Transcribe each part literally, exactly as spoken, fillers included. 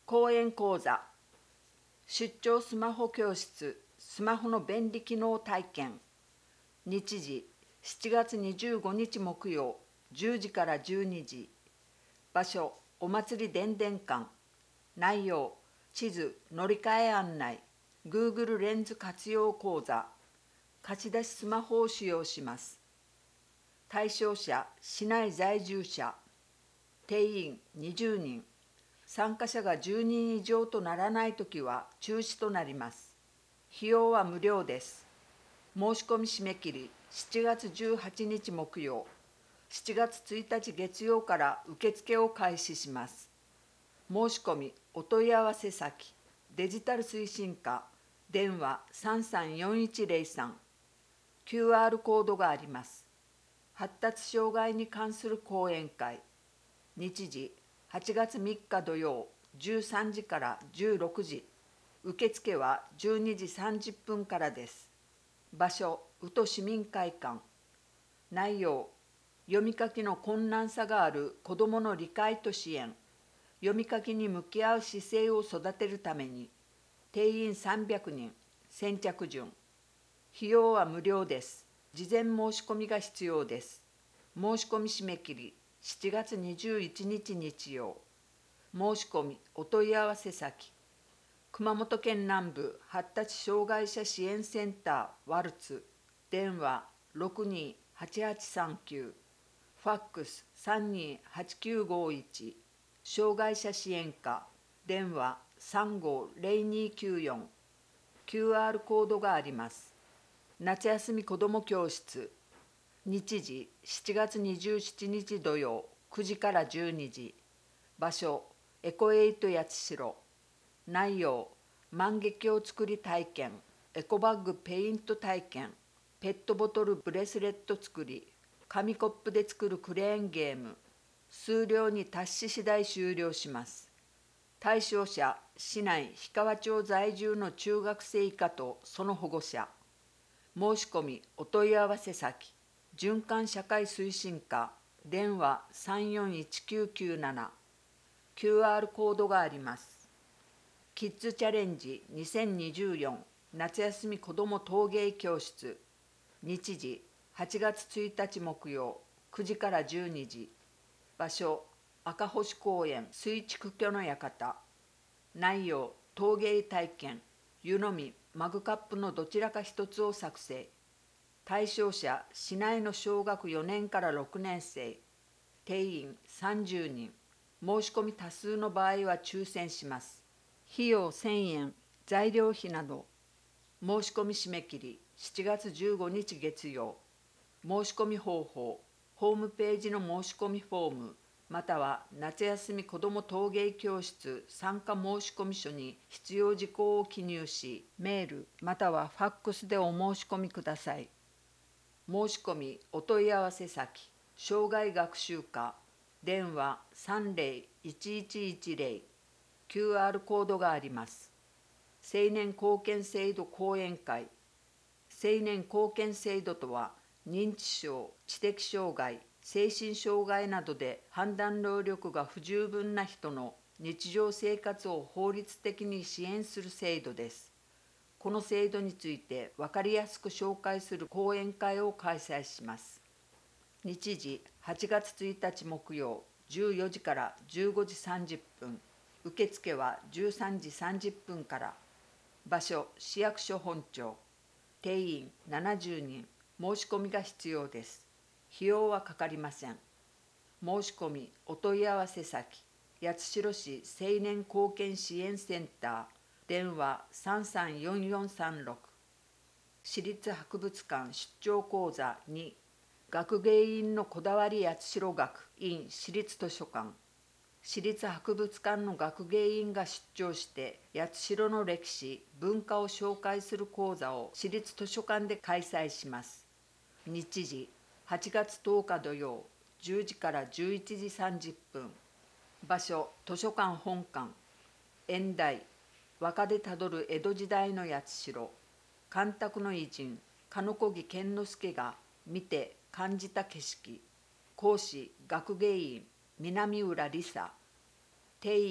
講演講座、出張スマホ教室、スマホの便利機能体験。日時、しちがつにじゅうごにち木曜、じゅうじからじゅうにじ。場所、お祭り伝々館。内容、地図、乗り換え案内、Google レンズ活用講座。貸し出しスマホを使用します。対象者、市内在住者。定員にじゅうにん。参加者がじゅうにん以上とならないときは中止となります。費用は無料です。申し込み締め切りしちがつじゅうはちにち木曜、しちがつついたち月曜から受付を開始します。申し込みお問い合わせ先、デジタル推進課、電話さんさんよんいちゼロさん、キューアール コードがあります。発達障害に関する講演会。日時、はちがつみっか土曜、じゅうさんじからじゅうろくじ。受付はじゅうにじさんじゅっぷんからです。場所、宇土市民会館。内容、読み書きの困難さがある子どもの理解と支援。読み書きに向き合う姿勢を育てるために。定員さんびゃくにん、先着順。費用は無料です。事前申し込みが必要です。申し込み締め切りしちがつにじゅういちにち日曜。申し込みお問い合わせ先、熊本県南部発達障害者支援センターワルツ、電話ろくにーはちはちさんきゅう、ファックスさんにーはちきゅうごいち、障害者支援課、電話さんごーゼロにーきゅうよん、キューアール コードがあります。夏休み子ども教室。日時、しちがつにじゅうしちにち土曜、くじからじゅうにじ。場所、エコエイト八代。内容、万華鏡作り体験、エコバッグペイント体験、ペットボトルブレスレット作り、紙コップで作るクレーンゲーム。数量に達し次第終了します。対象者、市内氷川町在住の中学生以下とその保護者。申し込みお問い合わせ先、循環社会推進課、電話さんよんいちきゅうきゅうなな、キューアール コードがあります。キッズチャレンジにせんにじゅうよん夏休み子ども陶芸教室。日時、はちがつついたち木曜、くじからじゅうにじ。場所、赤星公園水畜居の館。内容、陶芸体験、湯飲み、マグカップのどちらか一つを作成。対象者、市内の小学よねんからろくねん生。定員さんじゅうにん。申し込み多数の場合は抽選します。費用せんえん、材料費など。申し込み締め切りしちがつじゅうごにち月曜。申し込み方法、ホームページの申し込みフォーム、または夏休み子ども陶芸教室参加申込書に必要事項を記入し、メールまたはファックスでお申し込みください。申し込みお問い合わせ先、障害学習課、電話さんぜろいちいちいちゼロ、キューアール コードがあります。青年貢献制度講演会。青年貢献制度とは、認知症、知的障害、精神障害などで判断能力が不十分な人の日常生活を法律的に支援する制度です。この制度について分かりやすく紹介する講演会を開催します。日時、はちがつついたち木曜、じゅうよじからじゅうごじさんじゅっぷん。受付はじゅうさんじさんじゅっぷんから。場所、市役所本庁。定員ななじゅうにん。申し込みが必要です。費用はかかりません。申し込みお問い合わせ先、八代市青年貢献支援センター、電話さんさんよんよんさんろく。市立博物館出張講座に、学芸員のこだわり八代学 in 市立図書館。市立博物館の学芸員が出張して八代の歴史文化を紹介する講座を市立図書館で開催します。日時、はちがつとおか土曜、じゅうじからじゅういちじさんじゅっぷん。場所、図書館本館。演題、和歌でたどる江戸時代の八代。干拓の偉人、鹿子木健之助が見て感じた景色。講師、学芸員、南浦梨沙。定員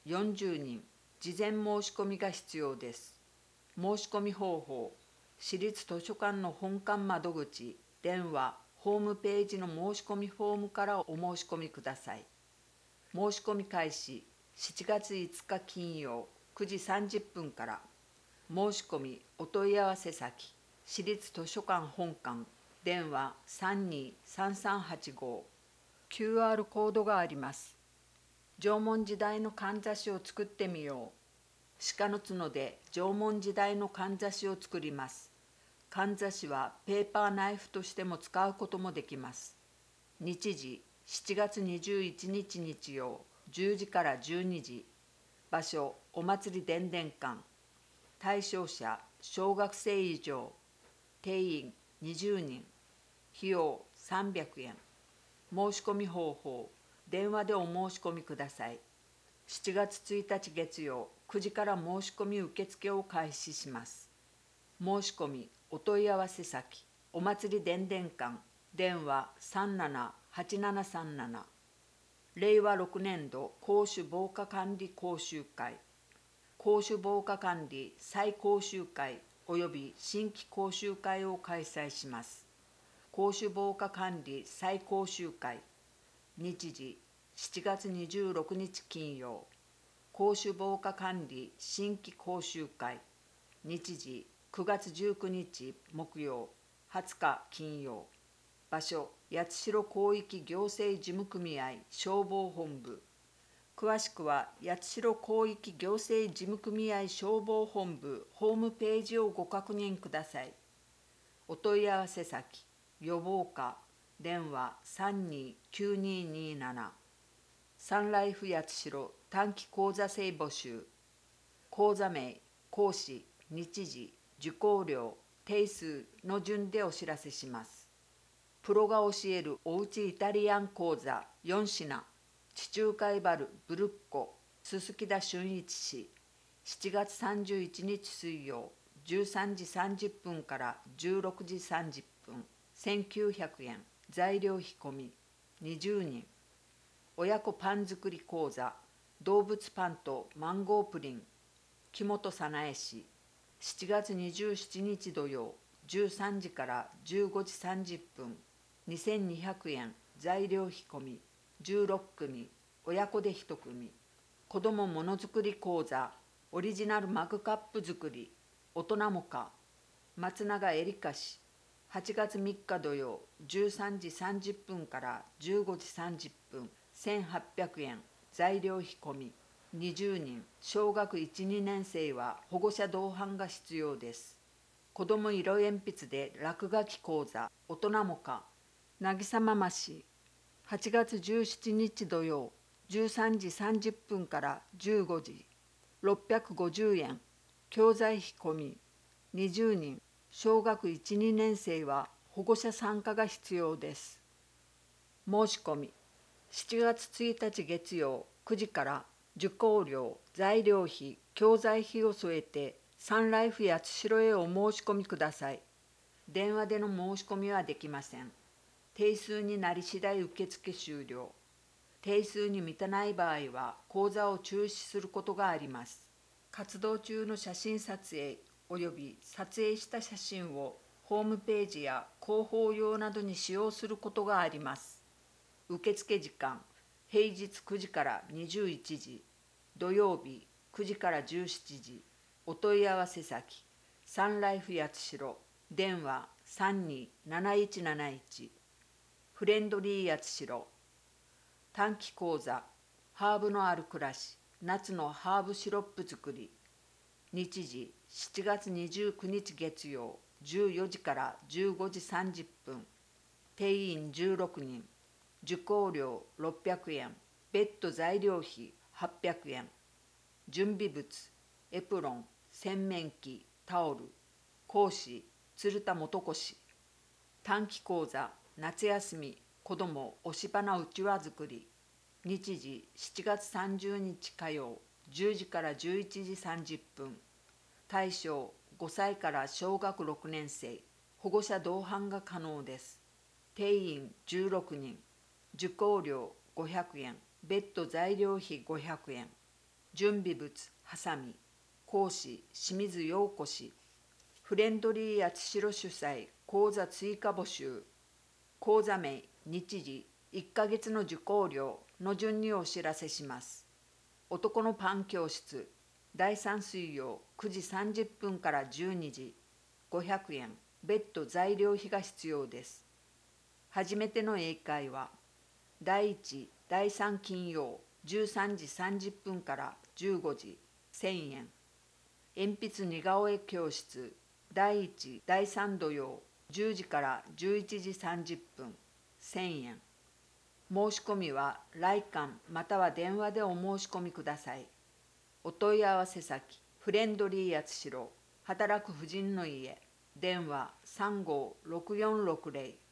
よんじゅうにん。事前申し込みが必要です。申し込み方法、市立図書館の本館窓口、電話、ホームページの申し込みフォームからお申し込みください。申し込み開始、しちがついつか金曜くじさんじゅっぷんから。申し込みお問い合わせ先、市立図書館本館、電話さんにーさんさんはちご。キューアール コードがあります。縄文時代のかんざしを作ってみよう。鹿の角で縄文時代のかんざしを作ります。かんざしはペーパーナイフとしても使うこともできます。日時、しちがつにじゅういちにち日曜、じゅうじからじゅうにじ。場所、お祭り伝々館。対象者、小学生以上。定員、にじゅうにん。費用、さんびゃくえん。申し込み方法、電話でお申し込みください。しちがつついたち月曜くじから申し込み受付を開始します。申し込みお問い合わせ先、お祭り伝々館、電話さんななはちななさんなな。れいわろくねんど公主防火管理講習会、公主防火管理再講習会および新規講習会を開催します。公主防火管理再講習会、日時しちがつにじゅうろくにち金曜。公主防火管理新規講習会、日時くがつじゅうくにち木曜、はつか金曜。場所、八代広域行政事務組合消防本部。詳しくは八代広域行政事務組合消防本部ホームページをご確認ください。お問い合わせ先、予防課、電話さんにーきゅうにーにーなな。サンライフ八代短期講座制募集。講座名、講師、日時、受講料、定数の順でお知らせします。プロが教えるおうちイタリアン講座よんしな。地中海バルブルッコ、臼田俊一氏。しちがつさんじゅういちにち水曜、じゅうさんじさんじゅっぷんからじゅうろくじさんじゅっぷん。せんきゅうひゃくえん。材料費込み。にじゅうにん。親子パン作り講座、動物パンとマンゴープリン。木本早苗氏。しちがつにじゅうしちにち土曜、じゅうさんじからじゅうごじさんじゅっぷん。にせんにひゃくえん。材料費込み。じゅうろっくみ。親子でいち組。子どもものづくり講座、オリジナルマグカップ作り。大人もか。松永エリカ氏。はちがつみっか土曜、じゅうさんじさんじゅっぷんからじゅうごじさんじゅっぷん。せんはっぴゃくえん。材料費込み。にじゅうにん。小学いち、にねんせいは保護者同伴が必要です。子ども色鉛筆で落書き講座、大人もか。渚ママ氏。はちがつじゅうしちにち土曜、じゅうさんじさんじゅっぷんからじゅうごじ。ろっぴゃくごじゅうえん。教材費込み。にじゅうにん。小学いち、にねんせいは保護者参加が必要です。申し込み。しちがつついたち月曜くじから受講料、材料費、教材費を添えてサンライフ八代へお申し込みください。電話での申し込みはできません。定数になり次第受付終了。定数に満たない場合は講座を中止することがあります。活動中の写真撮影および撮影した写真をホームページや広報用などに使用することがあります。受付時間、平日くじからにじゅういちじ、土曜日くじからじゅうしちじ。お問い合わせ先、サンライフ八代、電話さんにーなないちなないち。フレンドリー八代。短期講座、ハーブのある暮らし、夏のハーブシロップ作り。日時、しちがつにじゅうくにち月曜、じゅうよじからじゅうごじさんじゅっぷん。定員じゅうろくにん。受講料ろっぴゃくえん。別途材料費はっぴゃくえん。準備物、エプロン、洗面器、タオル。講師、鶴田元子氏。短期講座、夏休み、子ども押し花うちわ作り。日時、しちがつさんじゅうにち火曜、じゅうじからじゅういちじさんじゅっぷん。対象、ごさいから小学ろくねんせい。保護者同伴が可能です。定員じゅうろくにん。受講料ごひゃくえん。別途材料費ごひゃくえん。 準備物ハサミ、講師清水陽子氏、フレンドリー八代主催講座追加募集、講座名、日時、いっかげつの受講料の順にお知らせします。男のパン教室、だいさん水曜くじさんじゅっぷんからじゅうにじ、ごひゃくえん、別途材料費が必要です。初めての英会話、だいいち、だいさん金曜じゅうさんじさんじゅっぷんからじゅうごじ、せんえん。鉛筆似顔絵教室、だいいち、だいさん土曜じゅうじからじゅういちじさんじゅっぷん、せんえん。申し込みは来館または電話でお申し込みください。お問い合わせ先、フレンドリー八代、働く婦人の家、電話さんごうろくよんろくぜろ